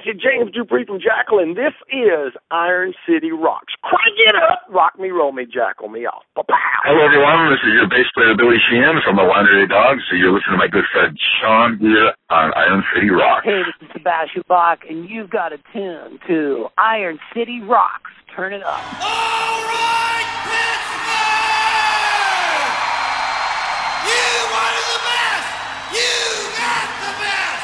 is James Dupree from Jackal, and this is Iron City Rocks. Crank it up! Rock me, roll me, jackal me off. Ba-pow! Hello, everyone. This is your bass player, Billy Sheehan from the Laundry Dogs. So you're listening to my good friend Sean here on Iron City Rocks. Hey, this is Sebastian Bach, and you've got to tune to Iron City Rocks. Turn it up. All right, Pittsburgh! You wanted the best! You got the best!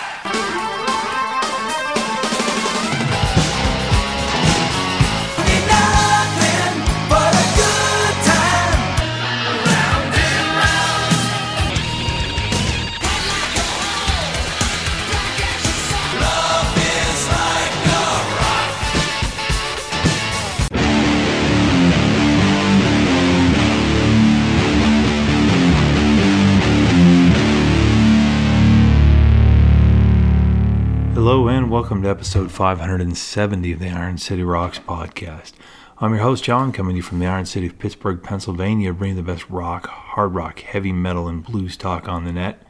Hello and welcome to episode 570 of the Iron City Rocks podcast. I'm your host John, coming to you from the Iron City of Pittsburgh, Pennsylvania, bringing the best rock, hard rock, heavy metal, and blues talk on the net.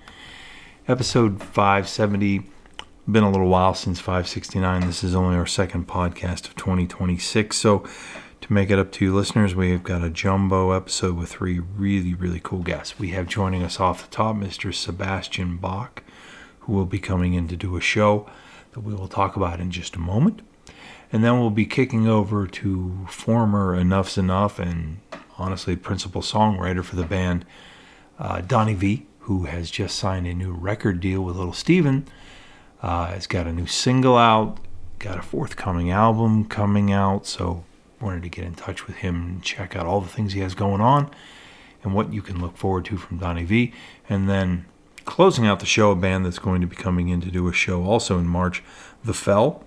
Episode 570, been a little while since 569. This is only our second podcast of 2026, so to make it up to you listeners, we've got a jumbo episode with three really cool guests. We have joining us off the top Mr. Sebastian Bach, who will be coming in to do a show that we will talk about in just a moment. And then we'll be kicking over to former Enough's Enough and honestly principal songwriter for the band, Donnie V, who has just signed a new record deal with Little Steven. Has got a new single out, got a forthcoming album coming out, so wanted to get in touch with him and check out all the things he has going on and what you can look forward to from Donnie V. And then closing out the show, a band that's going to be coming in to do a show also in March, The Fell,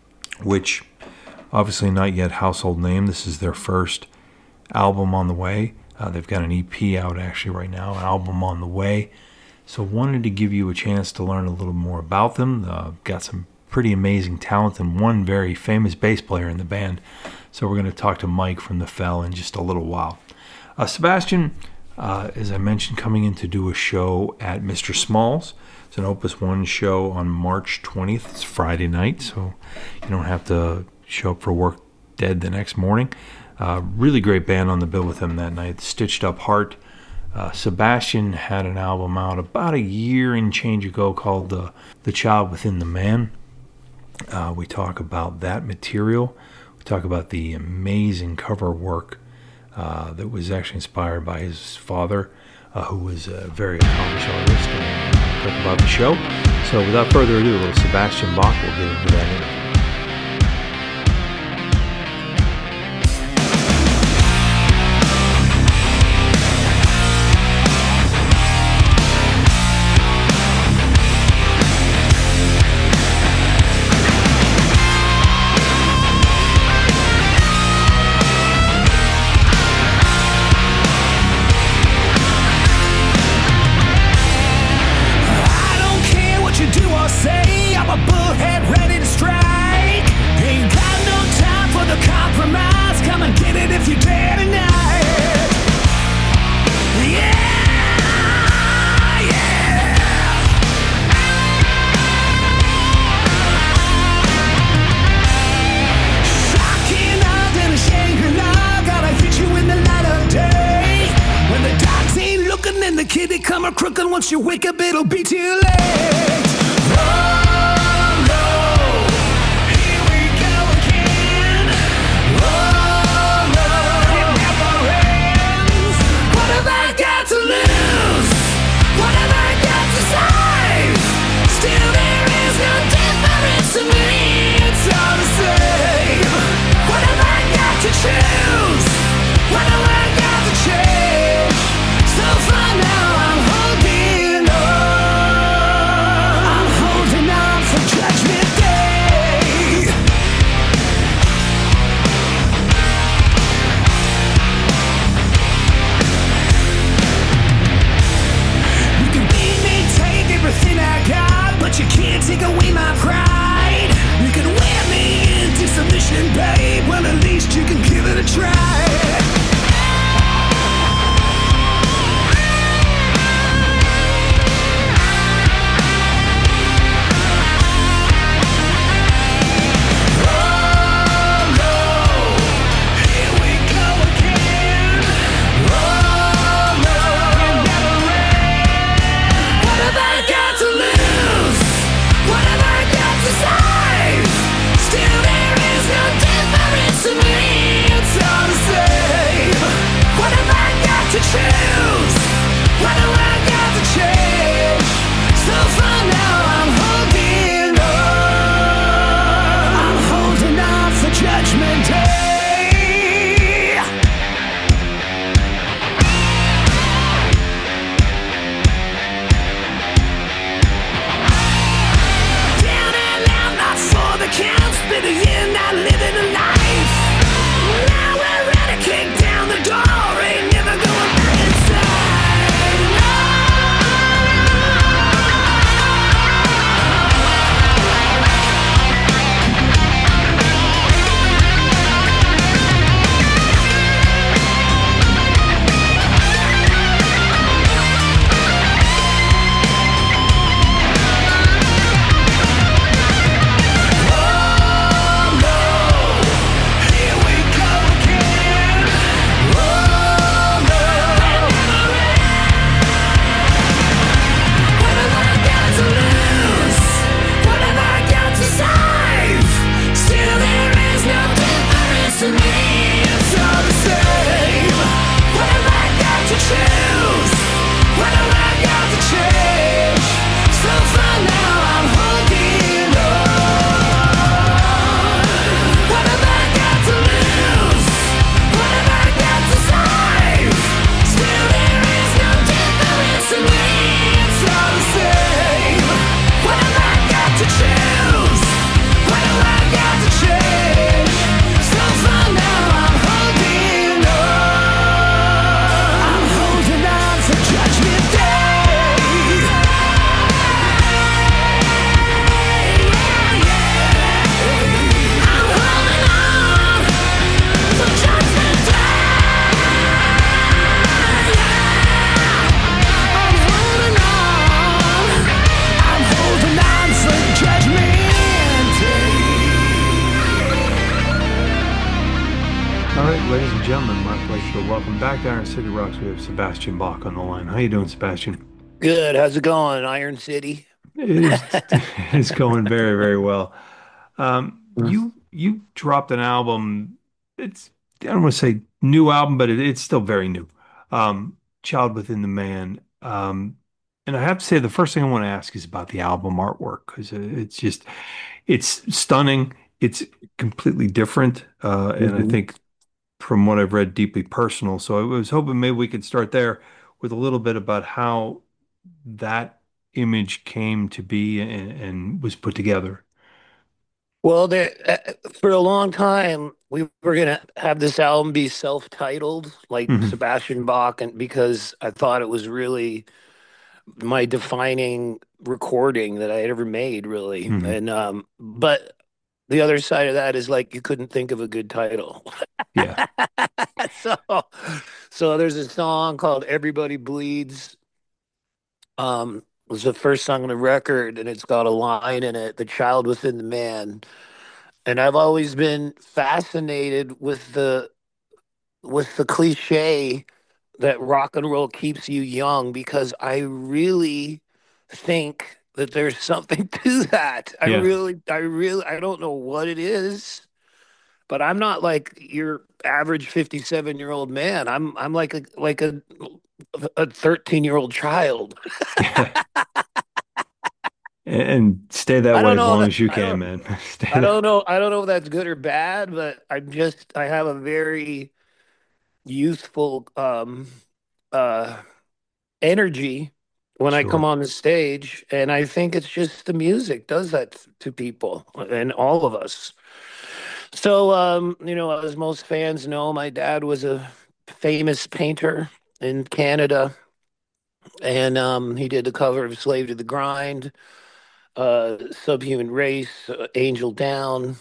which obviously not yet household name. This is their first album on the way. They've got an EP out actually right now, an album on the way. So wanted to give you a chance to learn a little more about them. Got some pretty amazing talent and one very famous bass player in the band. So we're going to talk to Mike from The Fell in just a little while. Sebastian, as I mentioned, coming in to do a show at Mr. Smalls. It's an Opus One show on March 20th. It's Friday night, so you don't have to show up for work dead the next morning. Really great band on the bill with him that night, Stitched Up Heart. Sebastian had an album out about a year and change ago called The Child Within the Man. We talk about that material. We talk about the amazing cover work that was actually inspired by his father, who was a very accomplished artist, and talk about the show. So without further ado, a little Sebastian Bach. We'll get into that interview. Once you wake up, it'll be too late. Oh no, here we go again. Oh no, it never ends. What have I got to lose? What have I got to save? Still there is no difference to me. It's all the same. What have I got to choose? What have I got to change? So far now I'm holding on. ladies and gentlemen, my pleasure to welcome back to Iron City Rocks. We have Sebastian Bach on the line. How you doing, Sebastian? Good. How's it going, Iron City? It is it's going very, very well. You dropped an album. It's I don't want to say new album, but it's still very new. Child Within the Man. And I have to say the first thing I want to ask is about the album artwork because it's stunning. It's completely different, and I Hmm. think from what I've read, deeply personal. So I was hoping maybe we could start there with a little bit about how that image came to be and was put together. Well, for a long time, we were gonna have this album be self-titled, like Hmm. Sebastian Bach, and because I thought it was really my defining recording that I had ever made, really. Hmm. And but the other side of that is like you couldn't think of a good title. Yeah. So, so there's a song called "Everybody Bleeds." It was the first song on the record, and it's got a line in it, "The child within the man." And I've always been fascinated with the cliche that rock and roll keeps you young because I really think that there's something to that. Yeah. I don't know what it is, but I'm not like your average 57-year-old man. I'm like a 13-year-old child. Yeah. And stay that I way don't as know long that as you can, man. Stay I that. don't know. I don't know if that's good or bad, but I have a very youthful uh energy when I come Sure. on the stage, and I think it's just the music does that to people and all of us. So as most fans know, my dad was a famous painter in Canada, and he did the cover of Slave to the Grind, Subhuman Race, Angel Down.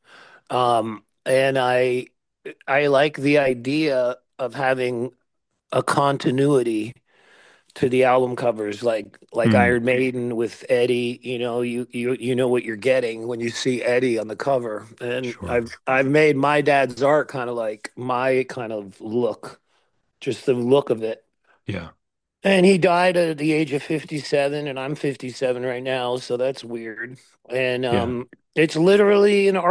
And I like the idea of having a continuity to the album covers, like Mm, Iron Maiden with Eddie. You know what you're getting when you see Eddie on the cover. And sure. I've made my dad's art kind of like my kind of look, just the look of it. Yeah. And he died at the age of 57, and I'm 57 right now, so that's weird. And Yeah. it's literally an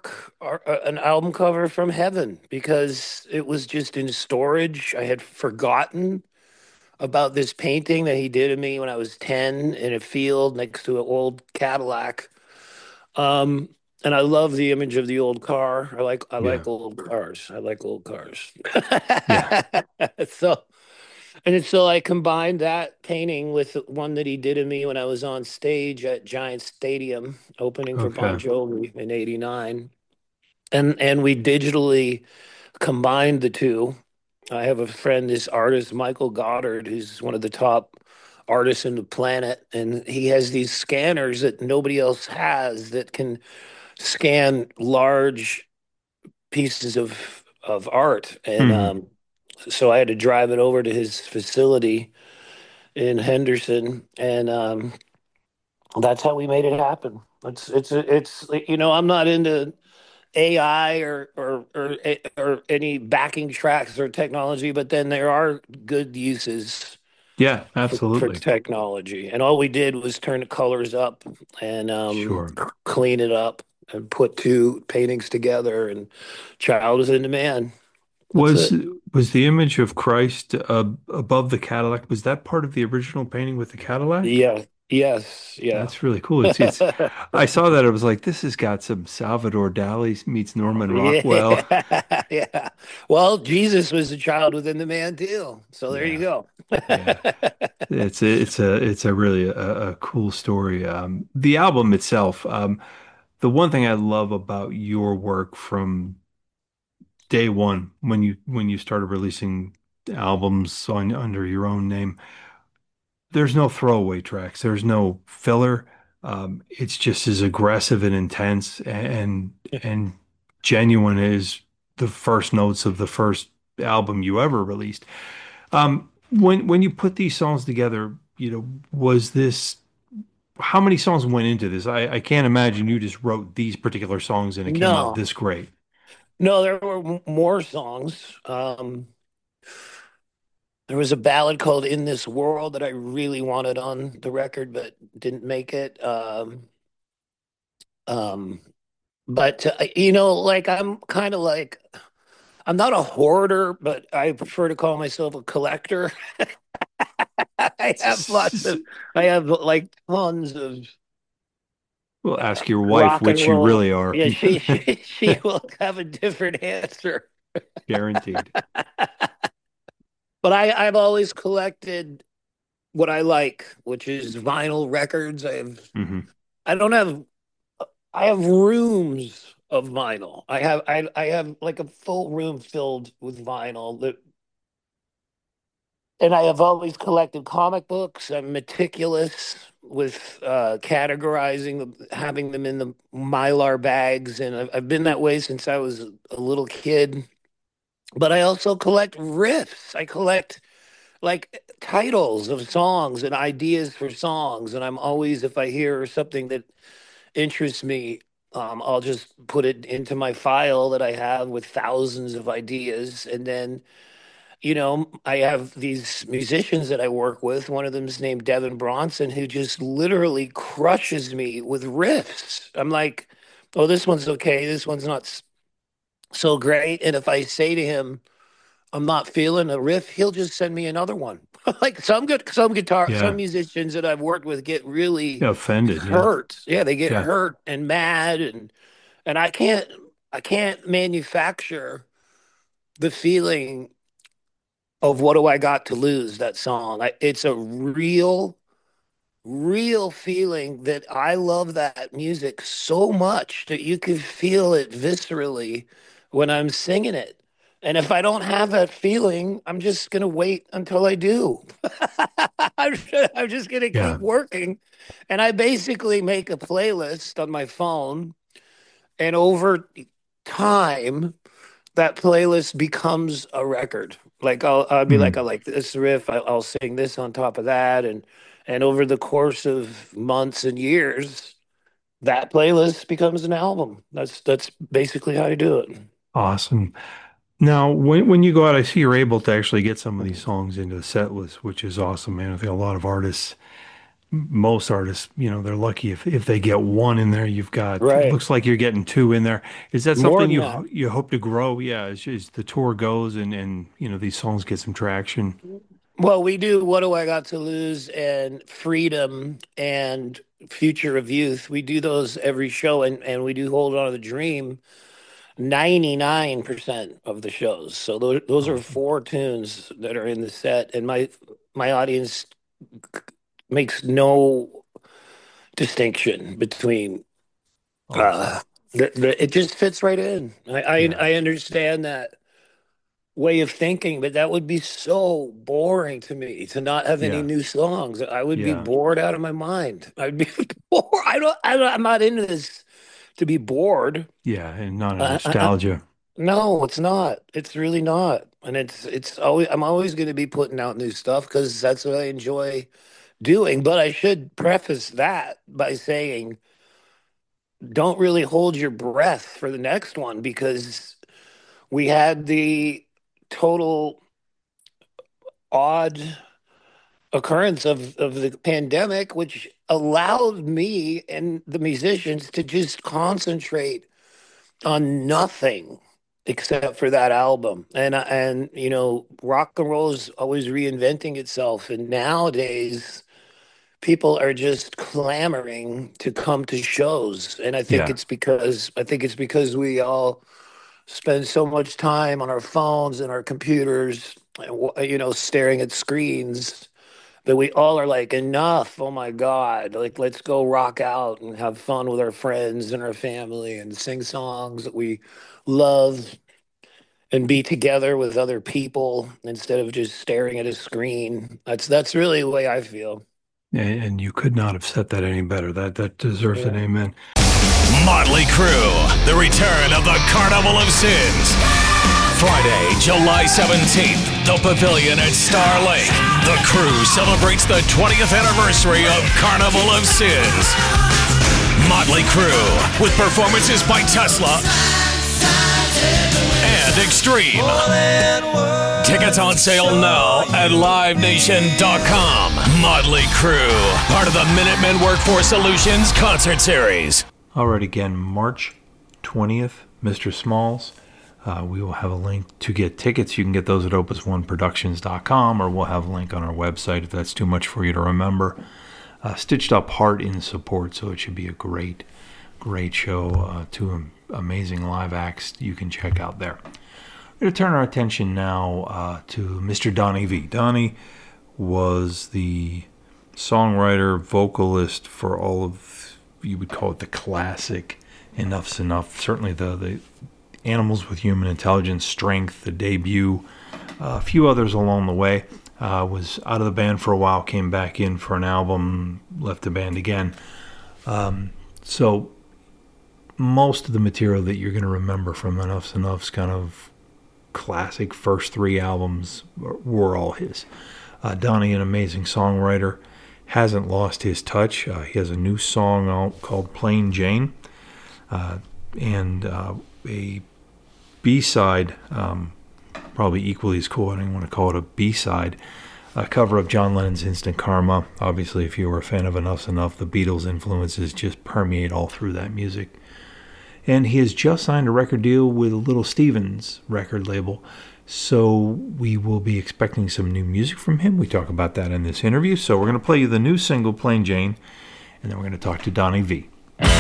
an album cover from heaven because it was just in storage. I had forgotten about this painting that he did of me when I was 10 in a field next to an old Cadillac. Um, and I love the image of the old car. I Yeah. like old cars. I like old cars. Yeah. So so I combined that painting with one that he did of me when I was on stage at Giant Stadium opening for Bon Okay. Jovi in '89. And we digitally combined the two. I have a friend, this artist, Michael Goddard, who's one of the top artists in the planet. And he has these scanners that nobody else has that can scan large pieces of art. And Hmm. so I had to drive it over to his facility in Henderson. And that's how we made it happen. I'm not into AI or any backing tracks or technology, but then there are good uses Yeah, for absolutely. technology. And all we did was turn the colors up and Sure. clean it up and put two paintings together. And Child is in the Man. That's Was it. was the image of Christ above the Cadillac? Was that part of the original painting with the Cadillac? Yeah. Yes. Yeah. That's really cool. It's I saw that. I was like, this has got some Salvador Dali meets Norman Rockwell. Yeah. Yeah. Well, Jesus was a child within the man too. So there you Yeah, go. yeah. It's a really a cool story. The album itself, the one thing I love about your work from day one, when you started releasing albums on under your own name, there's no throwaway tracks. There's no filler. It's just as aggressive and intense and genuine as the first notes of the first album you ever released. When you put these songs together, was this how many songs went into this? I can't imagine you just wrote these particular songs and it came out No. this great. No, there were more songs. There was a ballad called "In This World" that I really wanted on the record, but didn't make it. Um, but like I'm kind of like I'm not a hoarder, but I prefer to call myself a collector. I have lots of, I have like tons of We'll ask your wife, rock and which you roll. really are. Yeah, she will have a different answer. Guaranteed. But I've always collected what I like, which is vinyl records. Hmm. I don't have I have rooms of vinyl. I have like a full room filled with vinyl that and I have always collected comic books. I'm meticulous with categorizing them, having them in the Mylar bags, and I've been that way since I was a little kid. But I also collect riffs. I collect like titles of songs and ideas for songs, and I'm always, if I hear something that interests me, I'll just put it into my file that I have with thousands of ideas, and then I have these musicians that I work with. One of them is named Devin Bronson, who just literally crushes me with riffs. I'm like, oh, this one's okay. This one's not so great. And if I say to him, I'm not feeling a riff, he'll just send me another one. Like some Yeah. musicians that I've worked with get really Yeah, offended. Yeah. hurt. Yeah, they get Yeah. hurt and mad, and I can't manufacture the feeling of what do I got to lose, that song. It's a real feeling that I love that music so much that you can feel it viscerally when I'm singing it. And if I don't have that feeling, I'm just going to wait until I do. I'm just going to keep Yeah. working. And I basically make a playlist on my phone. And over time, that playlist becomes a record. Like I'll be like, Mm. I like this riff. I'll sing this on top of that, and over the course of months and years, that playlist becomes an album. That's basically how I do it. Awesome. Now, when you go out, I see you're able to actually get some of these songs into the set list, which is awesome, man. I think a lot of artists, most artists, they're lucky if they get one in there. You've got, it Right. looks like you're getting two in there. Is that More something than you that. you hope to grow? Yeah, as the tour goes and these songs get some traction. Well, we do What Do I Got to Lose and Freedom and Future of Youth. We do those every show, and we do Hold On to the Dream 99% of the shows. So those are Awesome. four tunes that are in the set, and my audience makes no distinction between Awesome. it just fits right in. Yeah. I understand that way of thinking, but that would be so boring to me to not have any Yeah. new songs. I would be Yeah. bored out of my mind. I'd be bored. I'm not into this to be bored. Yeah. And not a I, nostalgia. no, it's not. It's really not. And it's always I'm always going to be putting out new stuff because that's what I enjoy doing. But I should preface that by saying don't really hold your breath for the next one because we had the total odd occurrence of the pandemic, which allowed me and the musicians to just concentrate on nothing except for that album. And rock and roll is always reinventing itself. And nowadays, people are just clamoring to come to shows. And Yeah. I think it's because we all spend so much time on our phones and our computers, staring at screens that we all are like, enough. Oh my God. Like, let's go rock out and have fun with our friends and our family and sing songs that we love and be together with other people instead of just staring at a screen. That's really the way I feel. And you could not have said that any better. That deserves an Yeah. amen. Motley Crue, the return of the Carnival of Sins. Friday, July 17th, the Pavilion at Star Lake. The Crue celebrates the 20th anniversary of Carnival of Sins. Motley Crue, with performances by Tesla, extreme. Tickets on sale now at livenation.com. Motley Crue, part of the Minutemen Workforce Solutions concert series. All right, again, March 20th, Mr. Smalls. We will have a link to get tickets. You can get those at opusoneproductions.com, or we'll have a link on our website if that's too much for you to remember. Stitched Up Heart in support, so it should be a great show. Two amazing live acts you can check out there. We're going to turn our attention now to Mr. Donnie V. Donnie was the songwriter, vocalist for all of, you would call it the classic Enough's Enough. Certainly the Animals with Human Intelligence, Strength, the debut, a few others along the way. Was out of the band for a while, came back in for an album, left the band again. So most of the material that you're going to remember from Enough's Enough's kind of classic first three albums were all his. Donnie, an amazing songwriter, hasn't lost his touch. He has a new song out called Plain Jane, and a B-side, probably equally as cool. I don't even want to call it a B-side, a cover of John Lennon's Instant Karma. Obviously, if you were a fan of Enough's Enough, the Beatles' influences just permeate all through that music. And he has just signed a record deal with Little Steven's record label, so we will be expecting some new music from him. We talk about that in this interview. So we're going to play you the new single, Plain Jane, and then we're going to talk to Donnie V.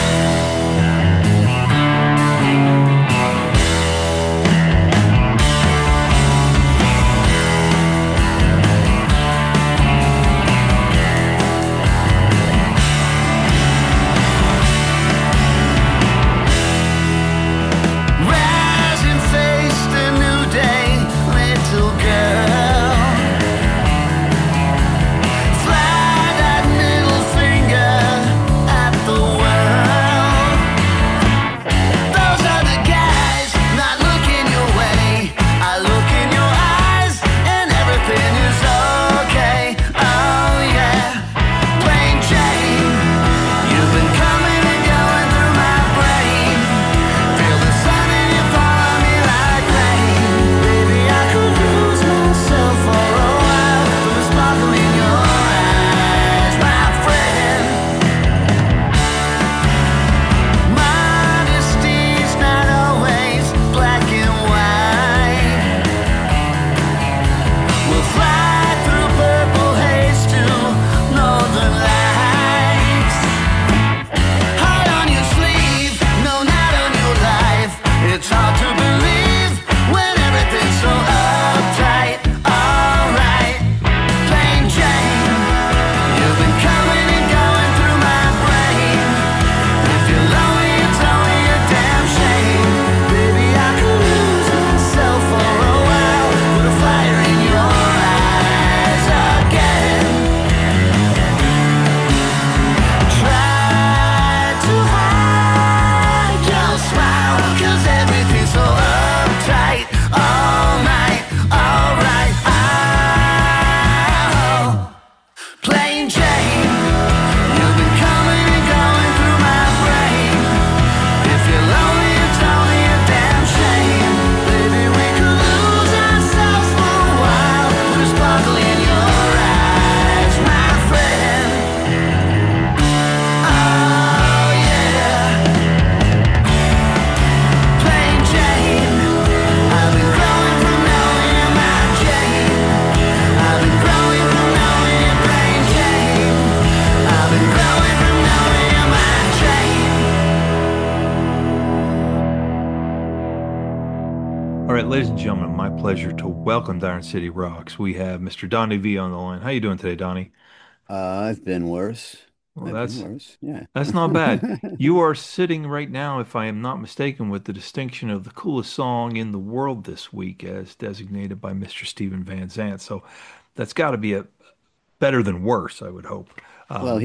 Ladies and gentlemen, my pleasure to welcome to Iron City Rocks. We have Mr. Donnie V on the line. How you doing today, Donnie? I've been worse. Well, I've been worse. Yeah. that's not bad. You are sitting right now, if I am not mistaken, with the distinction of the coolest song in the world this week, as designated by Mr. Steven Van Zandt. So that's got to be a better than worse, I would hope. Well,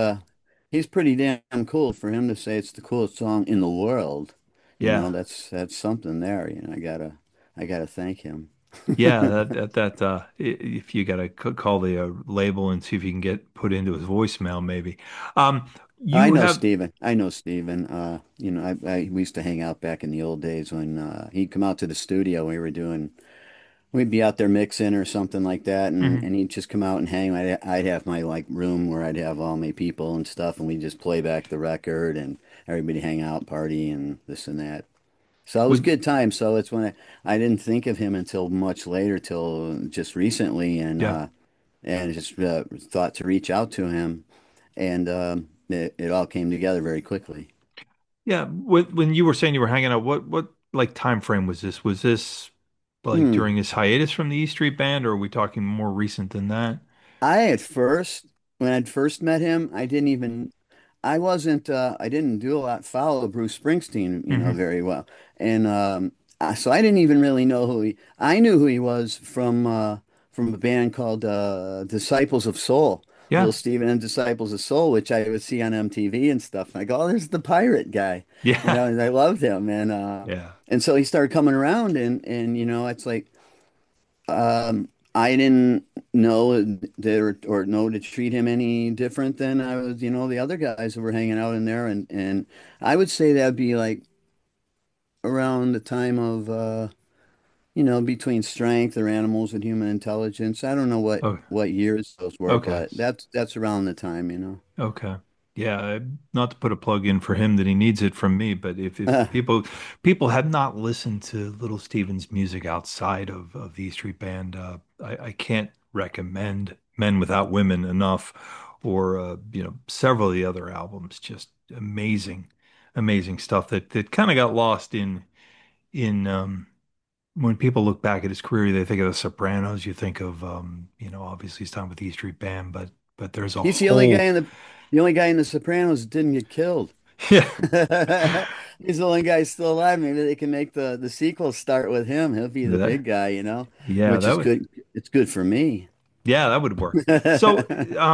he's pretty damn cool for him to say it's the coolest song in the world. You Yeah. know, that's something there. You know, I gotta thank him. Yeah, if you got to call the label and see if you can get put into his voicemail, maybe. I You know have, Steven. I know Steven. We used to hang out back in the old days when he'd come out to the studio. We'd be out there mixing or something like that, and Mhm. and he'd just come out and hang. I'd have my like room where I'd have all my people and stuff, and we'd just play back the record, and everybody hang out, party, and this and that. So it was a With good time. So it's when I didn't think of him until much later, till just recently, yeah, and just thought to reach out to him, and it all came together very quickly. yeah. When you were saying you were hanging out, what like time frame was this? Was this like Hmm. during his hiatus from the E Street Band, or are we talking more recent than that? I at first, when I'd first met him, I didn't do a lot follow Bruce Springsteen, Hmm. very well. And so I didn't even really know I knew who he was from a band called Disciples of Soul, Yeah, Little Steven and Disciples of Soul, which I would see on MTV and stuff. And I go, oh, there's the pirate guy, yeah, and I loved him. yeah. And so he started coming around and it's like I didn't know there or know to treat him any different than I was, the other guys that were hanging out in there. And I would say that'd be like around the time of, between Strength or Animals with Human Intelligence. I don't know Oh, what years those were, okay. but that's around the time. Okay. Yeah, not to put a plug in for him that he needs it from me, but if people have not listened to Little Steven's music outside of the E Street Band, I can't recommend Men Without Women enough, or several of the other albums. Just amazing, amazing stuff that kind of got lost in when people look back at his career, they think of The Sopranos. You think of obviously his time with the E Street Band, but there's a He's the only guy whole the only guy in The Sopranos that didn't get killed. yeah. He's the only guy still alive. Maybe they can make the sequel start with him. He'll be the That, big guy, yeah, which that is would good. It's good for me. would work. So,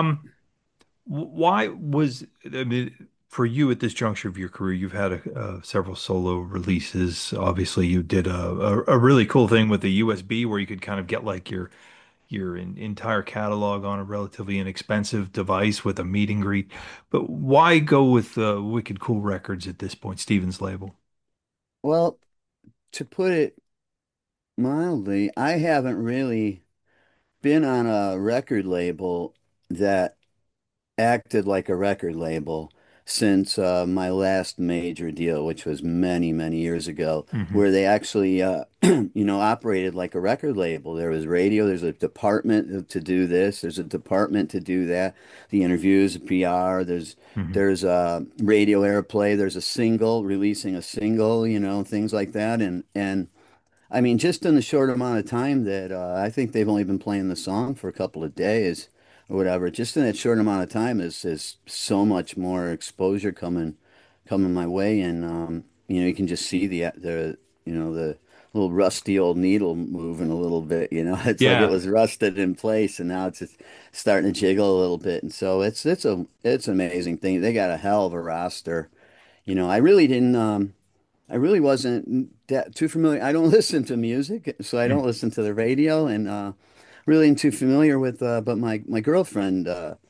why was I mean for you at this juncture of your career, you've had several solo releases. Obviously, you did a really cool thing with the USB where you could kind of get like your entire catalog on a relatively inexpensive device with a meet and greet. But why go with Wicked Cool Records at this point, Steven's label? Well, to put it mildly, I haven't really been on a record label that acted like a record label since my last major deal, which was many, many years ago, Hmm. where they actually, operated like a record label. There was radio, there's a department to do this, there's a department to do that, the interviews, the PR, Hmm. there's radio airplay, there's a single, releasing a single, things like that. And I mean, just in the short amount of time that I think they've only been playing the song for a couple of days or whatever, just in that short amount of time is so much more exposure coming my way, and you can just see the little rusty old needle moving a little bit. It's like it Yeah. was rusted in place, and now it's just starting to jiggle a little bit, and so it's an amazing thing. They got a hell of a roster. I really didn't. I really wasn't that too familiar. I don't listen to music, so I don't listen to the radio, and really ain't too familiar with. But my girlfriend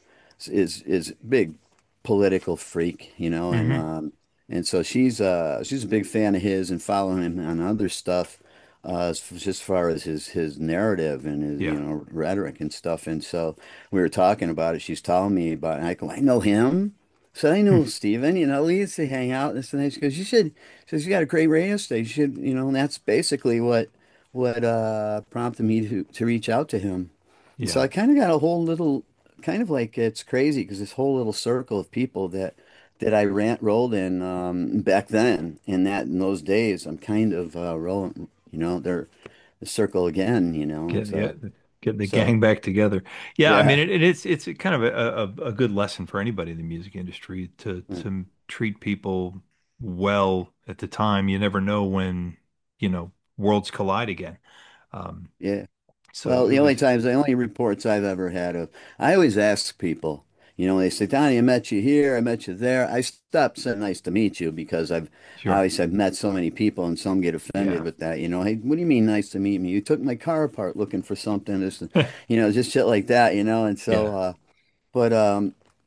is a big political freak, Hmm. and so she's a big fan of his and following him on other stuff, just as far as his narrative and his Yeah. rhetoric and stuff. And so we were talking about it. She's telling me about it. And I go, I know him. So I know Steven, we used to hang out this and that. She goes, you should. She says, you got a great radio station, and that's basically what prompted me to reach out to him. And so Yeah. I kind of got a whole little, kind of like it's crazy because this whole little circle of people that I rolled in back then, in those days, I'm kind of rolling, they're the circle again, Get yeah, so get the so gang back together. Yeah, I mean yeah. it's a kind of a good lesson for anybody in the music industry to treat people well at the time. You never know when, worlds collide again. Um, Yeah. so Well, it was the only reports I've ever had of, I always ask people, they say, Donnie, I met you here, I met you there. I stopped saying nice to meet you because sure. obviously I've met so many people and some get offended Yeah. with that. Hey, what do you mean nice to meet me? You took my car apart looking for something, just shit like that. And so, Yeah. but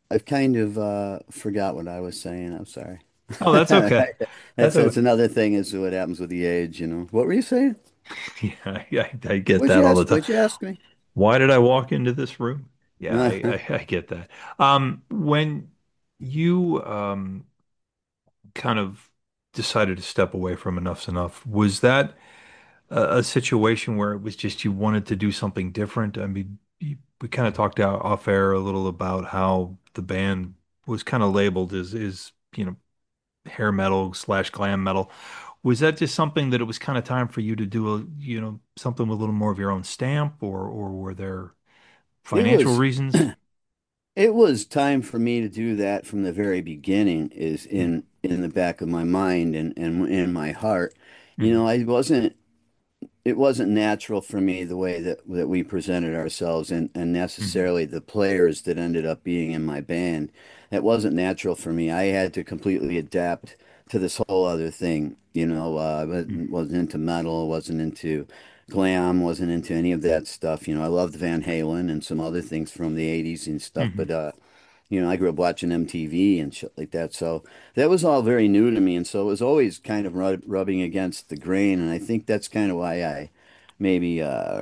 I've kind of forgot what I was saying. I'm sorry. Oh, that's okay. That's That's okay. another thing is what happens with the age, you know. What were you saying? Yeah, I get What'd that you all the ask? time. What'd you ask me? Why did I walk into this room? Yeah, I get that. When you kind of decided to step away from Enough's Enough, was that a situation where it was just you wanted to do something different? I mean, we kind of talked out off air a little about how the band was kind of labeled as hair metal slash glam metal. Was that just something that it was kind of time for you to do something with a little more of your own stamp, or were there It financial was reasons? it was time for me to do that from the very beginning is in the back of my mind and in my heart. You Mm-hmm. know, I wasn't it wasn't natural for me the way that we presented ourselves and Hmm. necessarily the players that ended up being in my band. That wasn't natural for me. I had to completely adapt to this whole other thing. You know, wasn't into metal, wasn't into glam, wasn't into any of that stuff. You know, I loved Van Halen and some other things from the 80s and stuff, Hmm. but you know, I grew up watching MTV and shit like that. So that was all very new to me. And so it was always kind of rubbing against the grain. And I think that's kind of why I maybe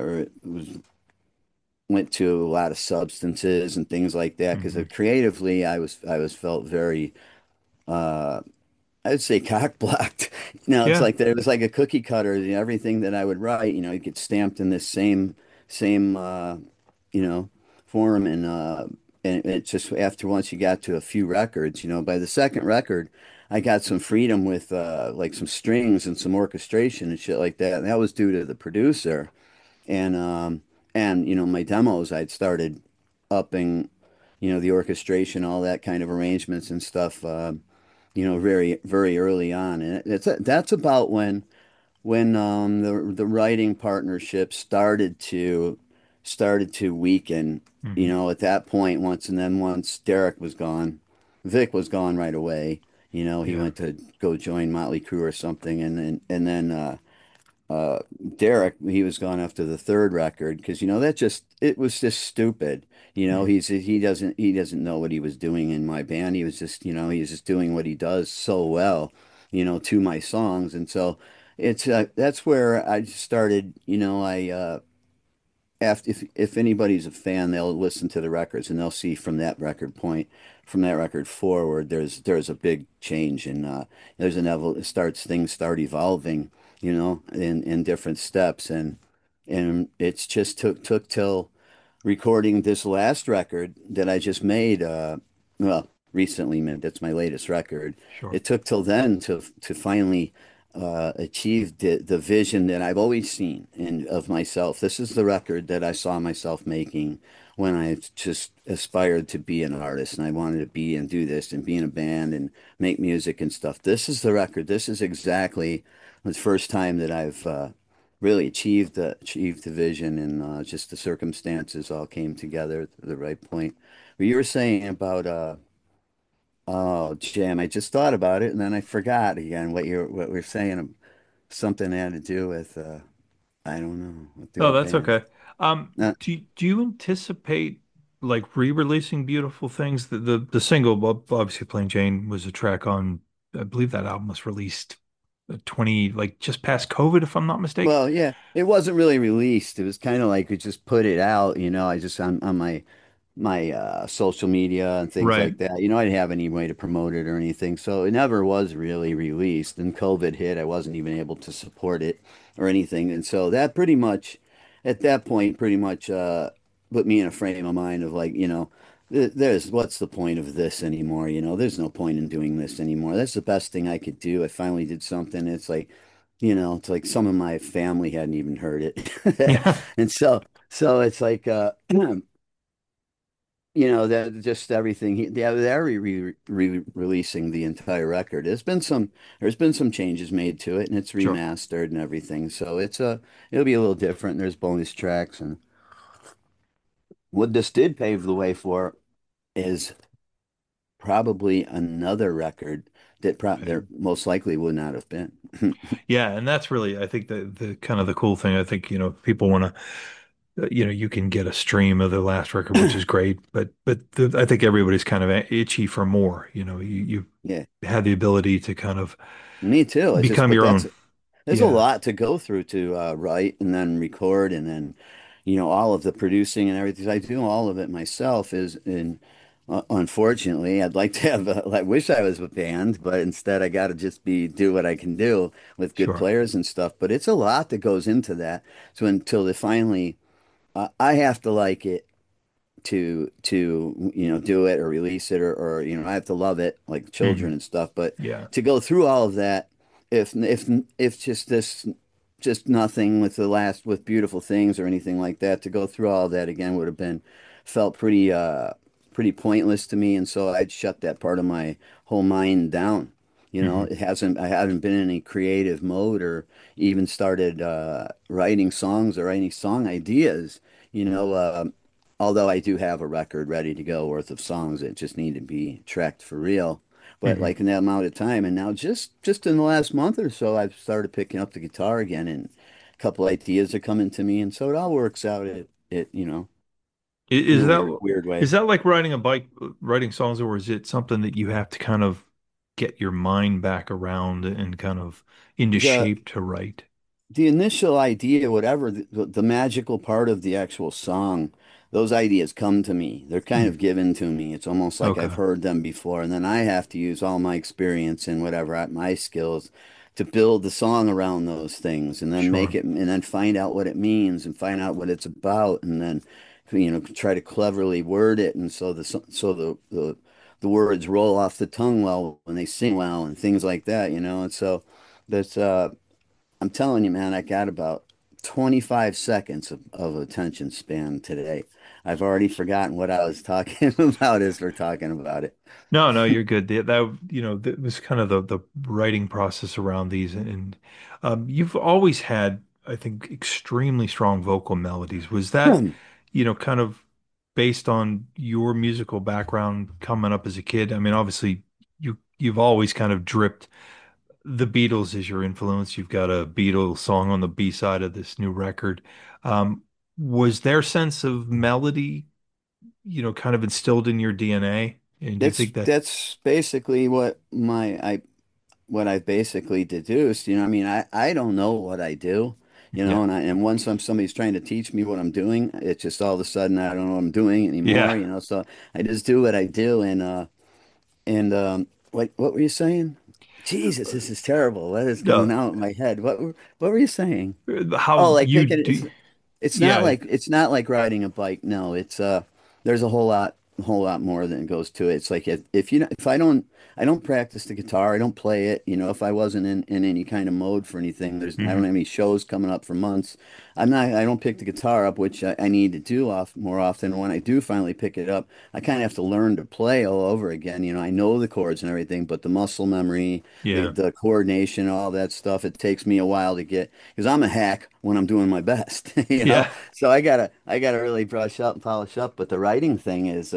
went to a lot of substances and things like that. Because Hmm. creatively, I was felt very, uh, I'd say cock blocked. You know, it's Yeah, like there was like a cookie cutter. You know, everything that I would write, you know, it gets stamped in this same you know, form and it just after once you got to a few records, you know, by the second record, I got some freedom with like some strings and some orchestration and shit like that. And that was due to the producer and you know, my demos I'd started upping, you know, the orchestration, all that kind of arrangements and stuff. You know, very early on, and that's about when the writing partnership started to weaken. You hmm, know, at that point, once Derek was gone, Vic was gone right away. You know, he yeah, went to go join Motley Crue or something, and then uh, Derek, he was gone after the third record because you know it was just stupid. You know, hmm, he doesn't know what he was doing in my band. He was just, you know, he's just doing what he does so well, you know, to my songs. And so it's that's where I just started, you know, I after if anybody's a fan, they'll listen to the records and they'll see from that record forward, there's a big change and there's an evol it starts things start evolving, you know, in different steps and it's just took till recording this last record that I just made, well, recently made. That's my latest record. sure. It took till then to finally achieve the vision that I've always seen in of myself. This is the record that I saw myself making when I just aspired to be an artist and I wanted to be and do this and be in a band and make music and stuff. This is the record. This is exactly the first time that I've really achieved the vision and just the circumstances all came together at the right point. But you were saying about oh Jam, I just thought about it and then I forgot again what we're saying. Something had to do with I don't know what to do Oh, with that's band. okay. Uh, Do you anticipate like re-releasing Beautiful Things? The single, well, obviously Plain Jane was a track on, I believe that album was released 20, like just past COVID, if I'm not mistaken. well, yeah, it wasn't really released. It was kind of like we just put it out, you know. I just on my social media and things Right. like that. You know, I didn't have any way to promote it or anything, so it never was really released. And COVID hit, I wasn't even able to support it or anything. And so that pretty much, at that point, pretty much put me in a frame of mind of like, you know, there's what's the point of this anymore? You know, there's no point in doing this anymore. That's the best thing I could do. I finally did something. It's like, you know, it's like some of my family hadn't even heard it. Yeah, And so it's like you know that just everything they're releasing the entire record. There's been some changes made to it and it's sure. remastered and everything. So it'll be a little different. There's bonus tracks and what this did pave the way for is probably another record that Okay. there most likely would not have been. Yeah, and that's really, I think the kind of the cool thing. I think, people want to you can get a stream of the last record, which is great, but I think everybody's kind of itchy for more. You Yeah, had the ability to kind of me too. It's just, become but your that's own. there's a Yeah, lot to go through to write and then record and then, all of the producing and everything. I do all of it myself. Is in Unfortunately, I'd like to have I wish I was a band, but instead I got to just be do what I can do with good sure. players and stuff. But it's a lot that goes into that. So until they finally, I have to like it to do it or release it or I have to love it like children Hmm. and stuff, but Yeah. to go through all of that, if just nothing with the last with beautiful things or anything like that, to go through all of that again would have been felt pretty pointless to me, and so I'd shut that part of my whole mind down. Hmm. I haven't been in any creative mode or even started writing songs or any song ideas, you know, uh, although I do have a record ready to go worth of songs that just need to be tracked for real. But Hmm. like in that amount of time, and now just in the last month or so, I've started picking up the guitar again, and a couple ideas are coming to me, and so it all works out. It in Is a that weird way. is that like riding a bike, writing songs, or is it something that you have to kind of get your mind back around and kind of into The shape to write? the initial idea, whatever the magical part of the actual song, those ideas come to me. They're kind of Mm. given to me. It's almost like I've Okay, heard them before, and then I have to use all my experience and whatever my skills to build the song around those things, and then make sure. it, and then find out what it means, and find out what it's about, and then try to cleverly word it, and so the words roll off the tongue well when they sing well, and things like that. And so that's I'm telling you, man, I got about 25 seconds of attention span today. I've already forgotten what I was talking about as we're talking about it. No, no, you're good. That was kind of the writing process around these, and you've always had, I think, extremely strong vocal melodies. Was that, kind of based on your musical background coming up as a kid? I mean, obviously, you've always kind of dripped the Beatles as your influence. You've got a Beatles song on the B side of this new record. Um, was their sense of melody, kind of instilled in your DNA? And do you That's think that? that's basically what I've basically deduced. I mean, I don't know what I do, Yeah. and once somebody's trying to teach me what I'm doing, it's just all of a sudden I don't know what I'm doing anymore, Yeah. so I just do what I do. And what were you saying? Jesus, this is terrible. What is going No, on in my head? What were you saying? Oh, how like you picking do? Yeah. it's not like riding a bike. No, it's there's a whole lot more than goes to it. It's like if I don't practice the guitar, I don't play it. If I wasn't in any kind of mode for anything, I don't Hmm. have any shows coming up for months. I don't pick the guitar up, which I need to do off more often. When I do finally pick it up, I kind of have to learn to play all over again. I know the chords and everything, but the muscle memory, the Yeah. the coordination, all that stuff, it takes me a while to get because I'm a hack when I'm doing my best, Yeah. So I gotta really brush up and polish up. But the writing thing is,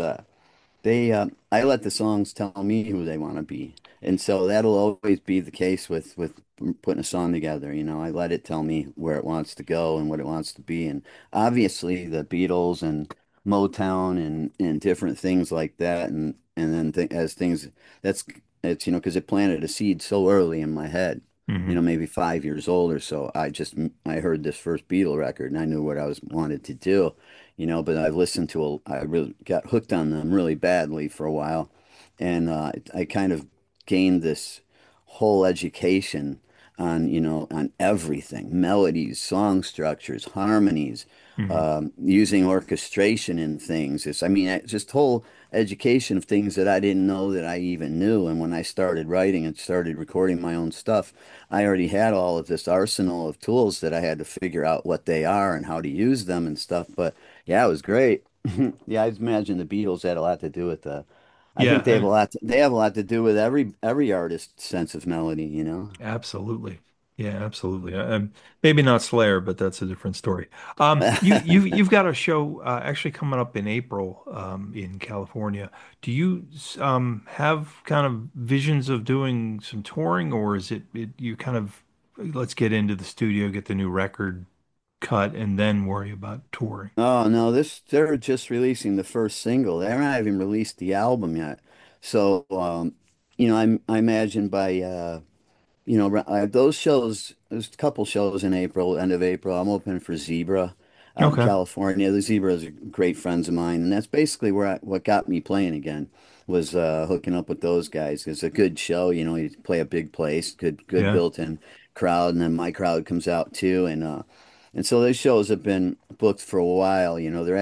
I let the songs tell me who they want to be, and so that'll always be the case with putting a song together. I let it tell me where it wants to go and what it wants to be, and obviously the Beatles and Motown and different things like that, and then as things that's it's because it planted a seed so early in my head. Hmm. Maybe 5 years old or so. I heard this first Beatle record and I knew what I was wanted to do. But I've listened to I really got hooked on them really badly for a while, and I kind of gained this whole education on everything, melodies, song structures, harmonies, Hmm. using orchestration in things. I mean, just whole education of things that I didn't know that I even knew. And when I started writing and started recording my own stuff, I already had all of this arsenal of tools that I had to figure out what they are and how to use them and stuff. But yeah, it was great. Yeah, I imagine the Beatles had a lot to do with I think Yeah. they have a lot to do with every artist's sense of melody. Absolutely. Yeah, absolutely. Maybe not Slayer, but that's a different story. You've got a show actually coming up in April in California. Do you have kind of visions of doing some touring, or is it you kind of let's get into the studio, get the new record? cut and then worry about touring? Oh no, they're just releasing the first single. They haven't even released the album yet. So I imagine by those shows, there's a couple shows in April, end of April. I'm opening for Zebra out in Okay. California. The Zebras are great friends of mine, and that's basically what got me playing again was hooking up with those guys. It's a good show, you play a big place, good Yeah. built-in crowd, and then my crowd comes out too, and so those shows have been booked for a while.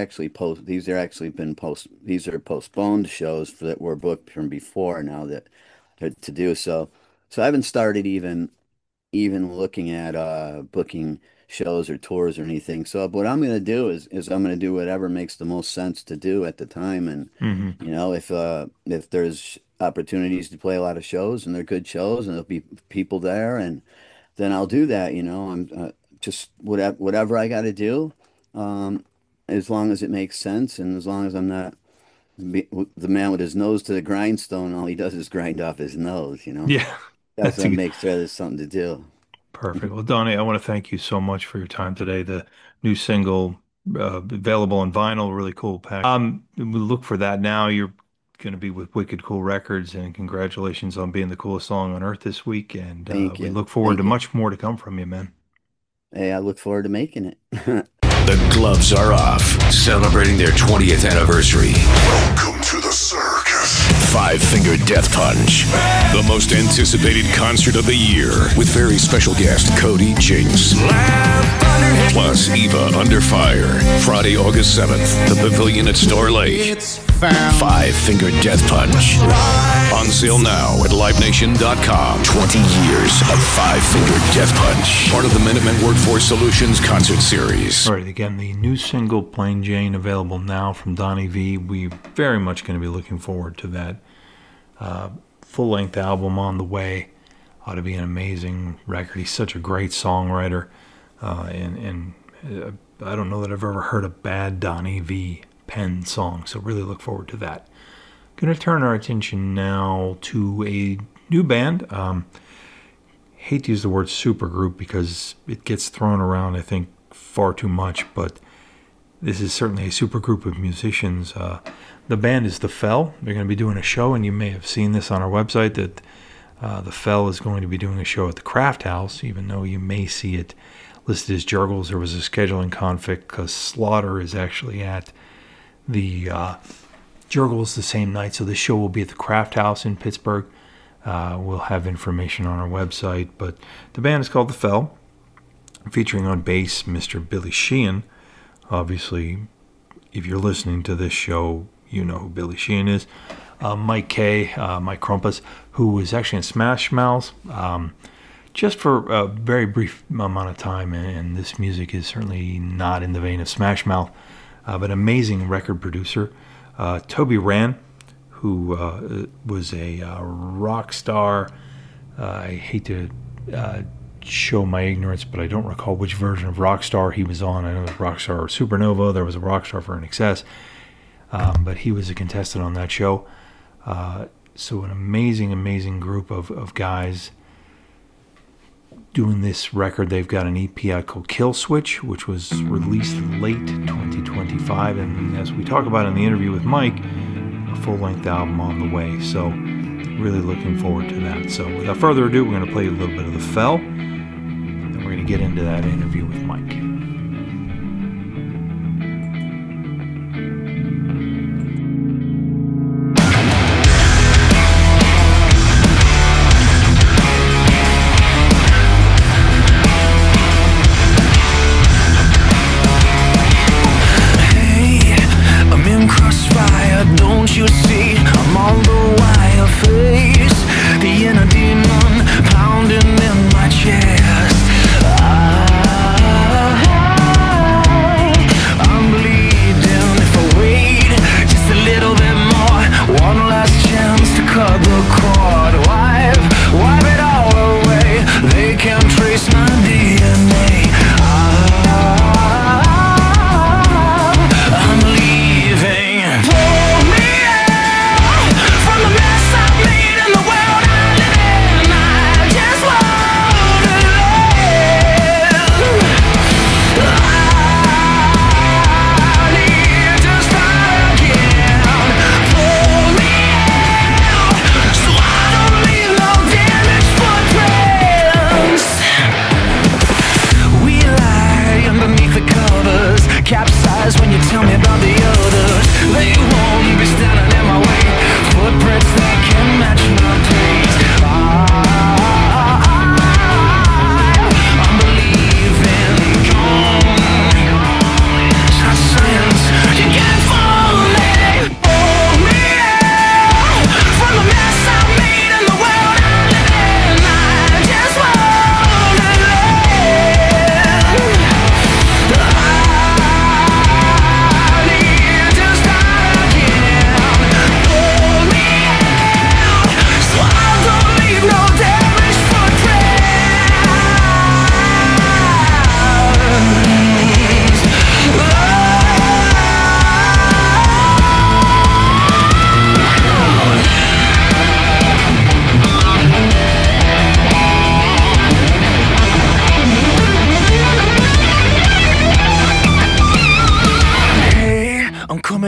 These are postponed shows that were booked from before now that to do so. So I haven't started even looking at booking shows or tours or anything. So what I'm going to do is I'm going to do whatever makes the most sense to do at the time. And Hmm. if there's opportunities to play a lot of shows and they're good shows and there'll be people there, and then I'll do that. I'm just whatever I got to do, um, as long as it makes sense and as long as I'm not the man with his nose to the grindstone. All he does is grind off his nose. Yeah. That's That's what makes sure there's something to do. perfect. Well, Donnie, I want to thank you so much for your time today. The new single, available on vinyl, really cool pack. We look for that now. You're going to be with Wicked Cool Records, and congratulations on being the coolest song on earth this week. And Thank we you. look forward Thank to you. much more to come from you, man. Hey, I look forward to making it. The gloves are off, celebrating their 20th anniversary. Welcome to the circus. Five Finger Death Punch, the most anticipated concert of the year, with very special guest Cody Jinks. Plus Eva Under Fire, Friday, August 7th, the Pavilion at Store Lake. Five Finger Death Punch. On sale now at LiveNation.com. 20 years of Five Finger Death Punch. Part of the Minutemen Workforce Solutions concert series. All right, again, the new single, Plain Jane, available now from Donnie V. We're very much going to be looking forward to that full-length album on the way. Ought to be an amazing record. He's such a great songwriter. And I don't know that I've ever heard a bad Donnie V pen song, so really look forward to that. Going to turn our attention now to a new band. Hate to use the word supergroup because it gets thrown around, I think, far too much, but this is certainly a supergroup of musicians. The band is The Fell. They're going to be doing a show, and you may have seen this on our website, that The Fell is going to be doing a show at the Craft House, even though you may see it listed as Jurgles. There was a scheduling conflict because Slaughter is actually at the Jurgles the same night, so this show will be at the Craft House in Pittsburgh. We'll have information on our website, but the band is called The Fell, featuring on bass Mr. Billy Sheehan. Obviously, if you're listening to this show, you know who Billy Sheehan is. Mike Kay, Mike Krumpus, who was actually in Smash Mouth, just for a very brief amount of time, and this music is certainly not in the vein of Smash Mouth, but amazing record producer. Toby Rand, who was a rock star. I hate to show my ignorance, but I don't recall which version of Rockstar he was on. I know it was Rockstar or Supernova. There was a Rockstar for INXS, but he was a contestant on that show. So an amazing group of guys doing this record. They've got an EP out called Kill Switch, which was released late 2025, and as we talk about in the interview with Mike, a full-length album on the way. So really looking forward to that. So without further ado, we're going to play a little bit of The Fell, and we're going to get into that interview with Mike. Pounding in my chest.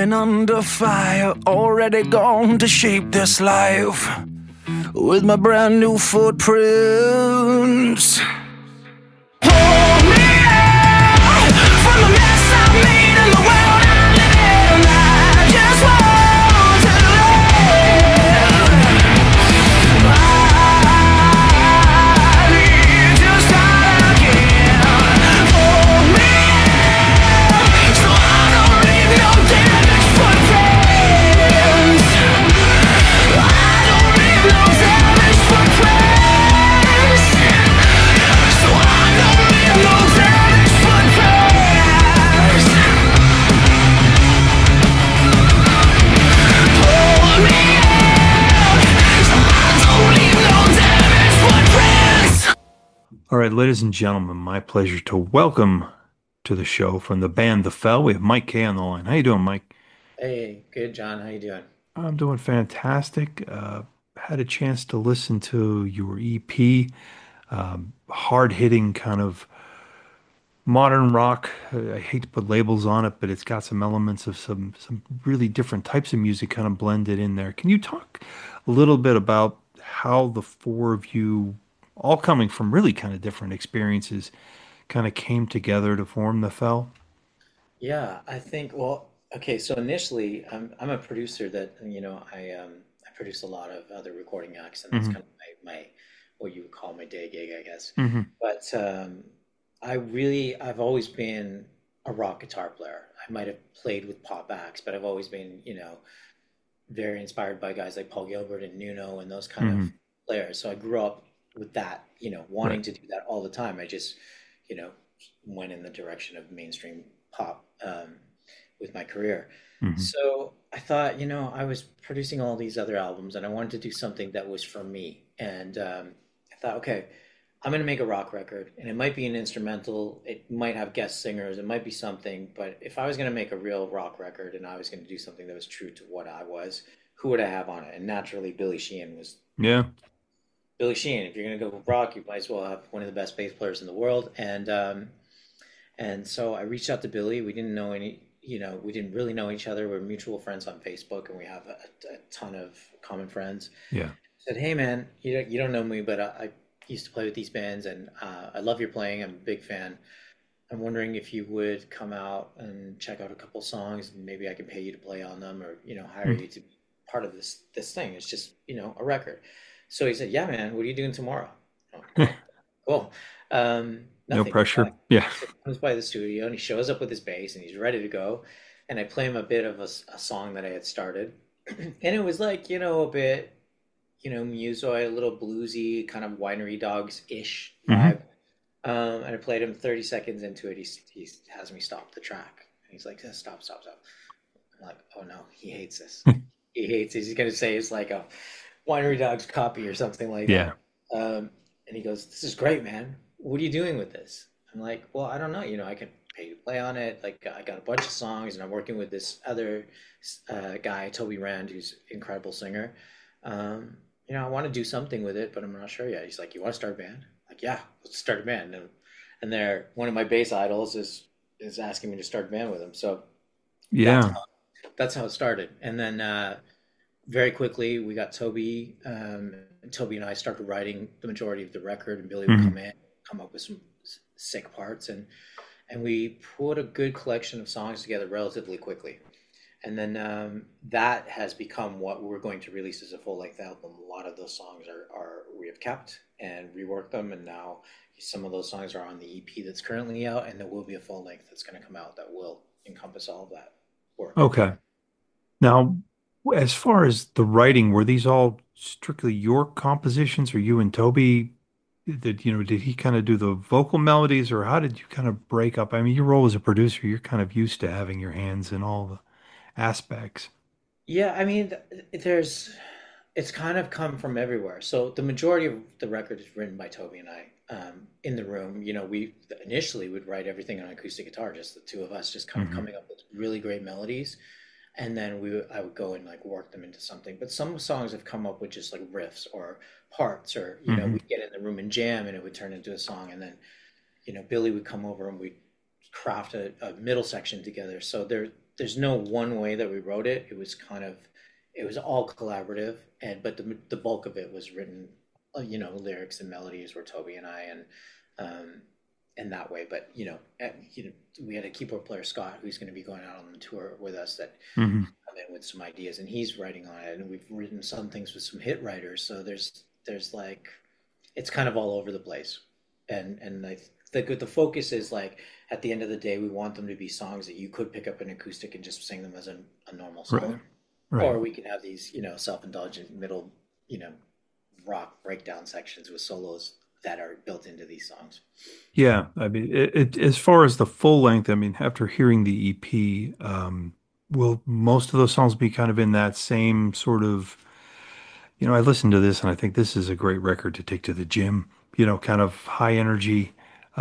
Living under fire, already gone to shape this life with my brand new footprints. Pull me out from the mess I made in the world I live in. I just want to live. I need to start again. Pull me out so I don't leave no damaged footprints. I don't leave no damaged footprints. So I don't leave no damaged footprints. Pull me out so I don't leave no damaged footprints. All right, ladies and gentlemen, my pleasure to welcome to the show from the band The Fell. We have Mike K on the line. How you doing, Mike? Hey, good, John. How you doing? I'm doing fantastic. Had a chance to listen to your EP, hard-hitting kind of modern rock. I hate to put labels on it, but it's got some elements of some really different types of music kind of blended in there. Can you talk a little bit about how the four of you, all coming from really kind of different experiences, kind of came together to form The Fell? Yeah, I think, well, okay, so initially, I'm a producer that, I produce a lot of other recording acts, and that's kind of my what you would call my day gig, I guess. Mm-hmm. But I've always been a rock guitar player. I might have played with pop acts, but I've always been, very inspired by guys like Paul Gilbert and Nuno and those kind of players. So I grew up with that, wanting to do that all the time. I just, went in the direction of mainstream pop with my career. So I thought, I was producing all these other albums and I wanted to do something that was for me. And I thought, okay, I'm going to make a rock record, and it might be an instrumental. It might have guest singers. It might be something. But if I was going to make a real rock record and I was going to do something that was true to what I was, who would I have on it? And naturally, Billy Sheehan was. Yeah. Billy Sheehan. If you're going to go with rock, you might as well have one of the best bass players in the world. And so I reached out to Billy. We didn't know we didn't really know each other. We're mutual friends on Facebook, and we have a ton of common friends. Yeah. I said, hey man, you don't know me, but I used to play with these bands, and I love your playing. I'm a big fan. I'm wondering if you would come out and check out a couple songs, and maybe I can pay you to play on them, or hire you to be part of this thing. It's just a record. So he said, yeah man, what are you doing tomorrow? Oh, cool. No Nothing. pressure. Yeah. He comes by the studio and he shows up with his bass and he's ready to go, and I play him a bit of a song that I had started, and it was like a bit Musoid, a little bluesy, kind of Winery Dogs-ish vibe. And I played him 30 seconds into it. He has me stop the track. And he's like, stop. I'm like, oh no, he hates this. He hates it. He's going to say it's like a Winery Dogs copy or something like that. And he goes, this is great, man. What are you doing with this? I'm like, well, I don't know. I can pay you to play on it. Like, I got a bunch of songs, and I'm working with this other guy, Toby Rand, who's an incredible singer. I want to do something with it, but I'm not sure yet. He's like, you want to start a band? I'm like, yeah, let's start a band. And one of my bass idols is asking me to start a band with him. So Yeah. That's how it started. And then very quickly we got Toby. Toby and I started writing the majority of the record, and Billy would come up with some sick parts, and we put a good collection of songs together relatively quickly. And then that has become what we're going to release as a full-length album. A lot of those songs are we have kept and reworked them, and now some of those songs are on the EP that's currently out, and there will be a full-length that's going to come out that will encompass all of that work. Okay. Now, as far as the writing, were these all strictly your compositions, or you and Toby? Did he kind of do the vocal melodies, or how did you kind of break up? I mean, your role as a producer, you're kind of used to having your hands in all the aspects. Yeah, I mean, it's kind of come from everywhere. So the majority of the record is written by Toby and I. In the room, we initially would write everything on acoustic guitar, just the two of us, just kind of coming up with really great melodies, and then I would go and like work them into something. But some songs have come up with just like riffs or parts, or we'd get in the room and jam, and it would turn into a song. And then Billy would come over and we'd craft a middle section together. So there's no one way that we wrote it. It was all collaborative, but the bulk of it was written, lyrics and melodies were Toby and I, and that way. But we had a keyboard player, Scott, who's going to be going out on the tour with us, that Mm-hmm. come in with some ideas, and he's writing on it, and we've written some things with some hit writers. So there's like, it's kind of all over the place, and the focus is like, at the end of the day, we want them to be songs that you could pick up an acoustic and just sing them as a normal song. Right. Or we can have these, self-indulgent middle, rock breakdown sections with solos that are built into these songs. Yeah, I mean, as far as the full length, I mean, after hearing the EP, will most of those songs be kind of in that same sort of, I listened to this and I think this is a great record to take to the gym, kind of high energy,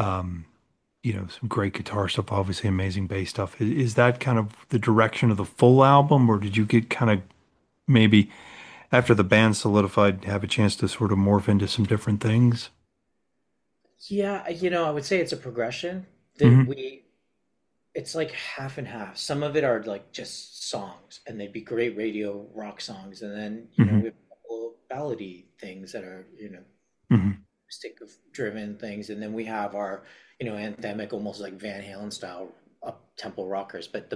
some great guitar stuff, obviously amazing bass stuff. Is that kind of the direction of the full album, or did you get kind of maybe after the band solidified, have a chance to sort of morph into some different things? Yeah, I would say it's a progression. Mhm. It's like half and half. Some of it are like just songs, and they'd be great radio rock songs, and then Mhm. we have a couple of ballady things that are Mhm. stick driven things, and then we have our anthemic, almost like Van Halen style up tempo rockers. But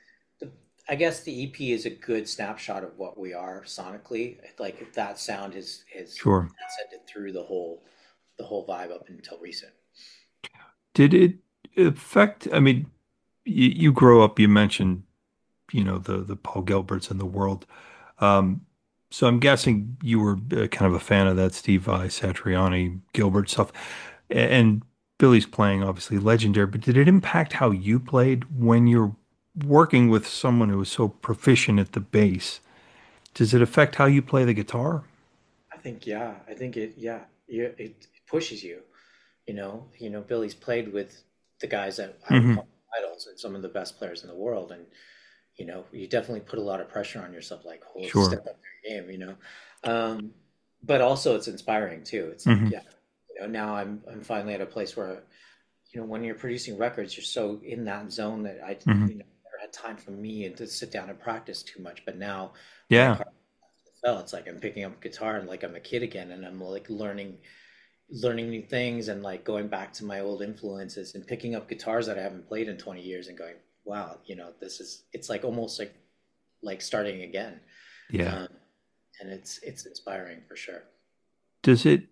I guess the EP is a good snapshot of what we are sonically. Like that sound has Sure. transcended through the whole vibe up until recent. Did it affect, I mean, you grow up, you mentioned, the Paul Gilberts in the world. Um, so I'm guessing you were kind of a fan of that Steve Vai, Satriani, Gilbert stuff. And Billy's playing obviously legendary, but did it impact how you played when you're working with someone who is so proficient at the bass? Does it affect how you play the guitar? I think, yeah. I think it pushes you. Billy's played with the guys that I would Hmm. call idols and some of the best players in the world, and you definitely put a lot of pressure on yourself, like, hold, Sure. step up your game. But also it's inspiring too. It's like, Hmm. yeah, now I'm finally at a place where, when you're producing records, you're so in that zone that I, Hmm. never had time for me and to sit down and practice too much. But now, when I Yeah. carve the fell, it's like I'm picking up guitar and like I'm a kid again, and I'm like learning new things, and like going back to my old influences and picking up guitars that I haven't played in 20 years and going, wow, it's like almost like starting again. Yeah. Um, and it's inspiring for sure. Does it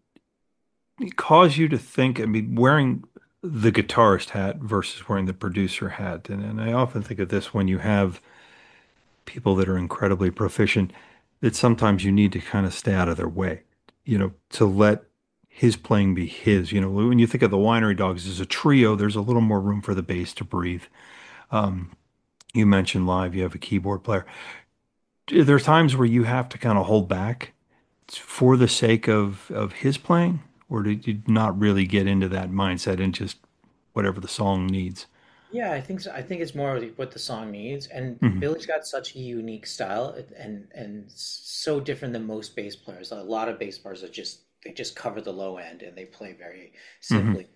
cause you to think, I mean, wearing the guitarist hat versus wearing the producer hat? And I often think of this when you have people that are incredibly proficient, that sometimes you need to kind of stay out of their way, to let his playing be his. When you think of the Winery Dogs as a trio, there's a little more room for the bass to breathe. Um, you mentioned live, you have a keyboard player. Are there times where you have to kind of hold back for the sake of his playing, or did you not really get into that mindset and just whatever the song needs? Yeah, I think so. I think it's more like what the song needs. And Hmm. Billy's got such a unique style, and so different than most bass players. A lot of bass players they just cover the low end and they play very Hmm. simply.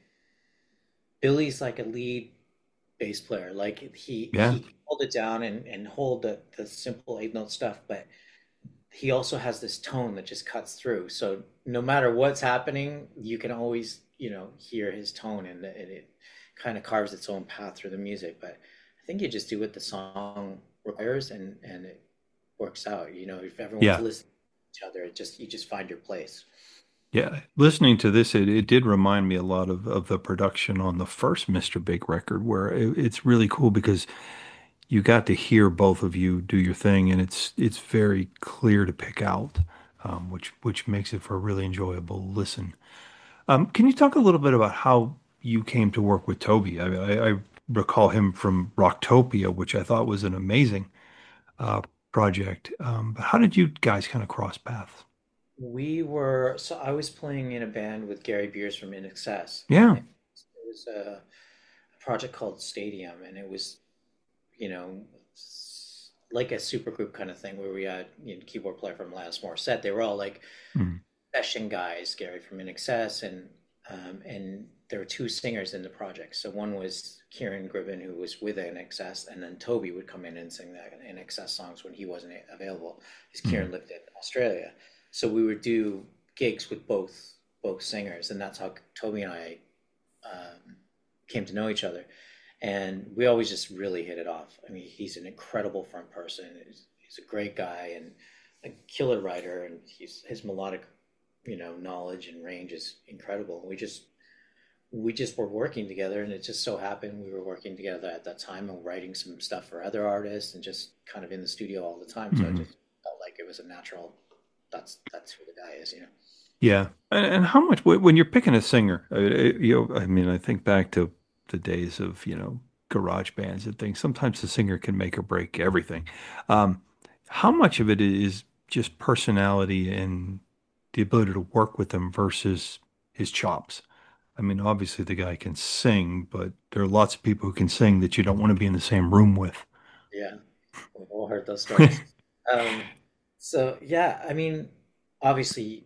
Billy's like a lead bass player. Like Yeah. he can hold it down and hold the simple 8 note stuff, but he also has this tone that just cuts through. So no matter what's happening, you can always, hear his tone, and it kind of carves its own path through the music. But I think you just do what the song requires, and it works out. If everyone's Yeah. listening to each other, you just find your place. Yeah. Listening to this, it did remind me a lot of the production on the first Mr. Big record, where it's really cool because you got to hear both of you do your thing, and it's very clear to pick out, which makes it for a really enjoyable listen. Can you talk a little bit about how you came to work with Toby? I mean, I recall him from Rocktopia, which I thought was an amazing uh, project. But how did you guys kind of cross paths? So I was playing in a band with Gary Beers from In Excess. Yeah. It was a project called Stadium, and it was, like a supergroup kind of thing where we had, keyboard player from Alanis Morissette. They were all like Mhm. session guys, Gary from In Excess, and and there were two singers in the project. So one was Kieran Gribben, who was with NXS, and then Toby would come in and sing the NXS songs when he wasn't available, because Kieran lived in Australia. So we would do gigs with both singers, and that's how Toby and I came to know each other. And we always just really hit it off. I mean, he's an incredible front person. He's a great guy and a killer writer, and his melodic, knowledge and range is incredible. We just were working together, and it just so happened we were working together at that time and writing some stuff for other artists and just kind of in the studio all the time. So I just felt like it was a natural. That's who the guy is, Yeah. And how much, when you're picking a singer, I think back to the days of, garage bands and things. Sometimes the singer can make or break everything. How much of it is just personality and the ability to work with them versus his chops? I mean, obviously the guy can sing, but there are lots of people who can sing that you don't want to be in the same room with. Yeah, we've all heard those stories. So yeah, I mean, obviously,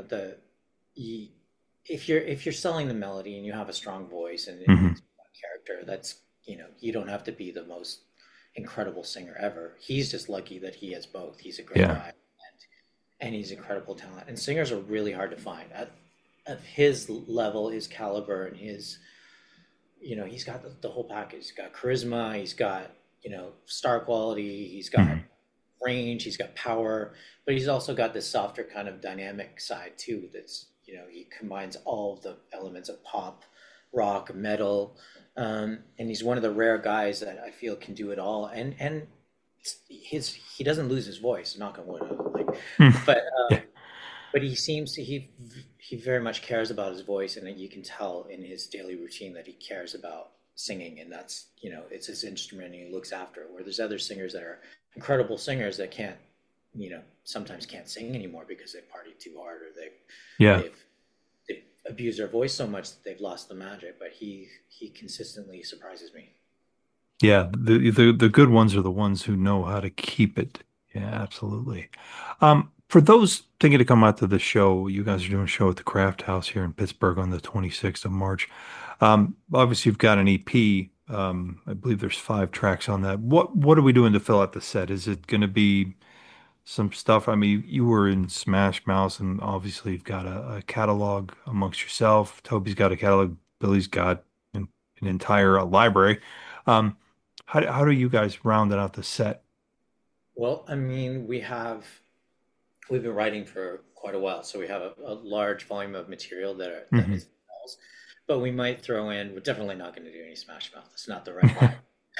if you're selling the melody and you have a strong voice and it's a character, that's you don't have to be the most incredible singer ever. He's just lucky that he has both. He's a great guy, and he's incredible talent. And singers are really hard to find at his level, his caliber, and his, he's got the whole package. He's got charisma. He's got star quality. He's got range. He's got power, but he's also got this softer kind of dynamic side too. That's he combines all of the elements of pop, rock, metal, and he's one of the rare guys that I feel can do it all. And he doesn't lose his voice, knock on wood, but he seems to he very much cares about his voice, and you can tell in his daily routine that he cares about singing, and that's it's his instrument and he looks after it. Where there's other singers that are incredible singers that can't sometimes can't sing anymore because they partied too hard or they've abused their voice so much that they've lost the magic. But he consistently surprises me. Yeah, the good ones are the ones who know how to keep it. Yeah, absolutely. For those thinking to come out to the show, you guys are doing a show at the Craft House here in Pittsburgh on the 26th of March. Obviously, you've got an EP. I believe there's 5 tracks on that. What are we doing to fill out the set? Is it going to be some stuff? I mean, you were in Smash Mouth, and obviously you've got a catalog amongst yourself. Toby's got a catalog. Billy's got an entire library. How do you guys round out the set? Well, I mean, we've been writing for quite a while, so we have a large volume of material that is else. But we might throw in. We're definitely not going to do any Smash Mouth. It's not the right line.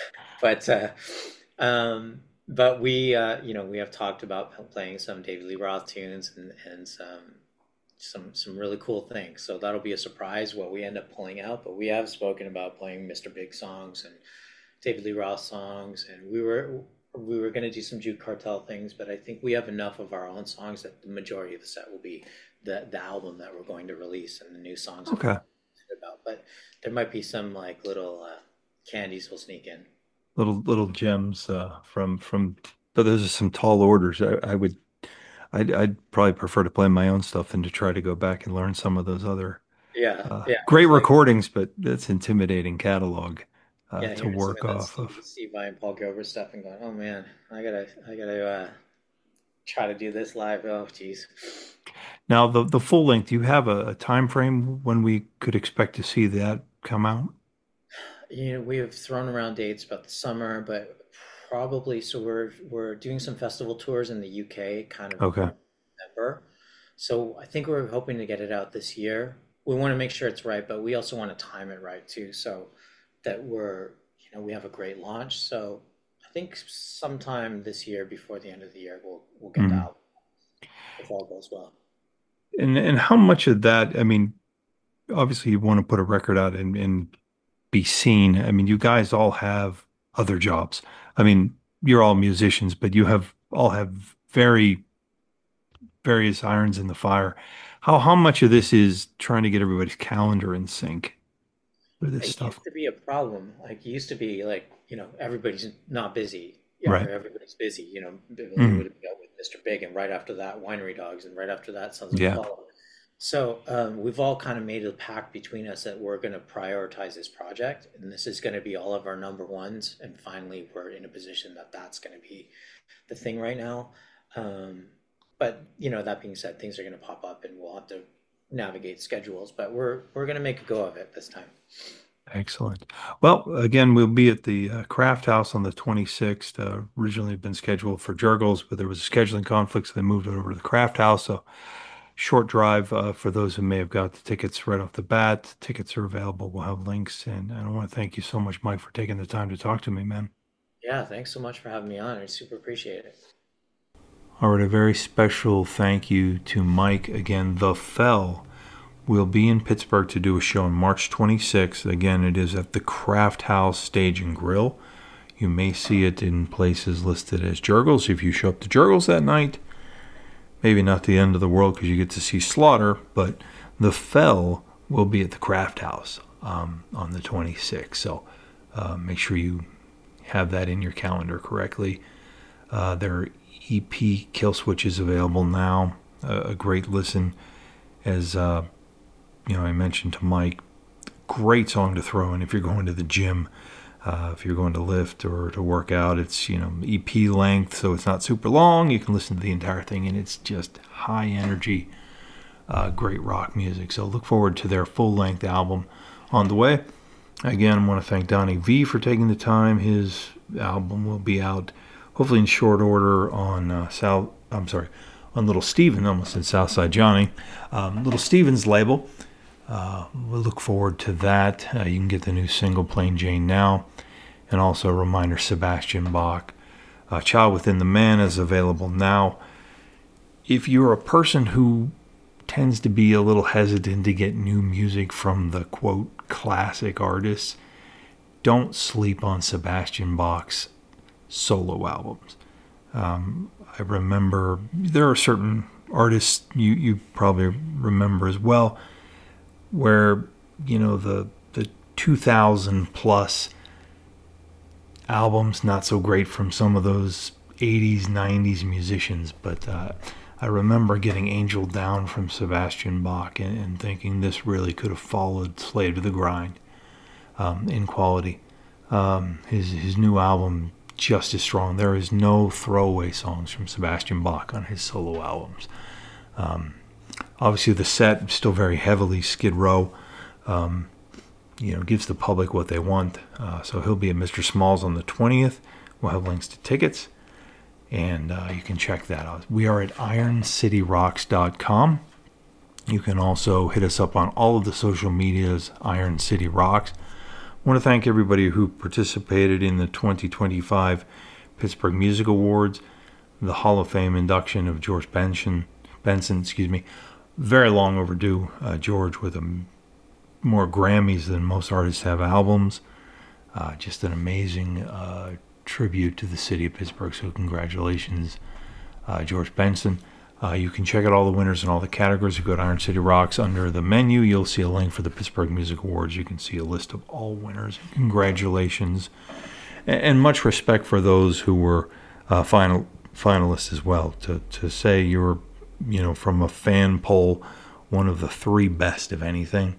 But we have talked about playing some David Lee Roth tunes and some really cool things. So that'll be a surprise what we end up pulling out. But we have spoken about playing Mr. Big songs and David Lee Roth songs, and we were going to do some Juke Cartel things, but I think we have enough of our own songs that the majority of the set will be the album that we're going to release and the new songs. Okay. About, but there might be some like little candies will sneak in. Little gems from. But those are some tall orders. I'd probably prefer to play my own stuff than to try to go back and learn some of those other. Great recordings, but that's intimidating catalog. To work off of. Steve Vai and Paul Gilbert stuff and going, oh man, I gotta try to do this live. Oh geez. Now the full length, do you have a time frame when we could expect to see that come out? We have thrown around dates about the summer, but probably so we're doing some festival tours in the UK kind of November. So I think we're hoping to get it out this year. We want to make sure it's right, but we also want to time it right too. So that we have a great launch. So I think sometime this year, before the end of the year, we'll get the album if all goes well. And how much of that? I mean, obviously you want to put a record out and be seen. I mean, you guys all have other jobs. I mean, you're all musicians, but you all have very various irons in the fire. How much of this is trying to get everybody's calendar in sync? This stuff used to be a problem. Like it used to be like, everybody's not busy. Right. Everybody's busy. Billy would have dealt with Mr. Big, and right after that, Winery Dogs, and right after that, Sons of Apollo. So we've all kind of made a pact between us that we're going to prioritize this project, and this is going to be all of our number ones. And finally, we're in a position that that's going to be the thing right now. But that being said, things are going to pop up, and we'll have to navigate schedules. But we're going to make a go of it this time. Excellent. Well, again, we'll be at the Craft House on the 26th. Originally had been scheduled for Jurgles, but there was a scheduling conflict, so they moved it over to the Craft House. So short drive for those who may have got the tickets right off the bat. Tickets are available. We'll have links. And I want to thank you so much, Mike, for taking the time to talk to me, man. Yeah, thanks so much for having me on. I super appreciate it. All right, a very special thank you to Mike. Again, The Fell will be in Pittsburgh to do a show on March 26th. Again, it is at the Craft House Stage and Grill. You may see it in places listed as Jurgles. If you show up to Jurgles that night, maybe not the end of the world because you get to see Slaughter, but The Fell will be at the Craft House on the 26th. So make sure you have that in your calendar correctly. Their EP Kill Switch is available now. A great listen. As I mentioned to Mike, great song to throw in if you're going to the gym, if you're going to lift or to work out. It's EP length, so it's not super long. You can listen to the entire thing, and it's just high energy, great rock music. So look forward to their full length album on the way. Again, I want to thank Donnie V for taking the time. His album will be out hopefully in short order on on Little Steven, almost said Southside Johnny, Little Steven's label. We'll look forward to that. You can get the new single Plain Jane now. And also a reminder, Sebastian Bach, Child Within the Man is available now. If you're a person who tends to be a little hesitant to get new music from the, quote, classic artists, don't sleep on Sebastian Bach's solo albums. I remember there are certain artists you probably remember as well where, the 2000 plus albums, not so great from some of those 80s, 90s musicians, but I remember getting Angel Down from Sebastian Bach and thinking this really could have followed Slave to the Grind in quality. His new album, just as strong. There is no throwaway songs from Sebastian Bach on his solo albums. Obviously, the set still very heavily Skid Row. Gives the public what they want. So he'll be at Mr. Smalls on the 20th. We'll have links to tickets, and you can check that out. We are at IronCityRocks.com. You can also hit us up on all of the social medias, Iron City Rocks. I want to thank everybody who participated in the 2025 Pittsburgh Music Awards, the Hall of Fame induction of George Benson, very long overdue. George with more Grammys than most artists have albums. Just an amazing tribute to the city of Pittsburgh. So congratulations, George Benson. You can check out all the winners in all the categories. You go to Iron City Rocks. Under the menu, you'll see a link for the Pittsburgh Music Awards. You can see a list of all winners. Congratulations. And much respect for those who were finalists as well. To say you're, from a fan poll, one of the three best of anything,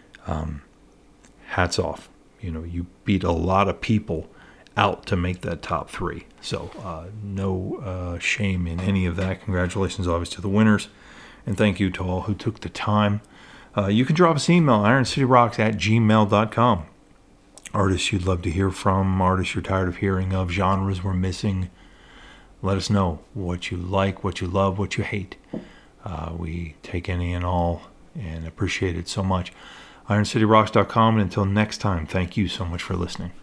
hats off. You beat a lot of people out to make that top three. So no shame in any of that. Congratulations, obviously, to the winners. And thank you to all who took the time. You can drop us an email, ironcityrocks@gmail.com. Artists you'd love to hear from, artists you're tired of hearing of, genres we're missing. Let us know what you like, what you love, what you hate. We take any and all and appreciate it so much. IronCityRocks.com. And until next time, thank you so much for listening.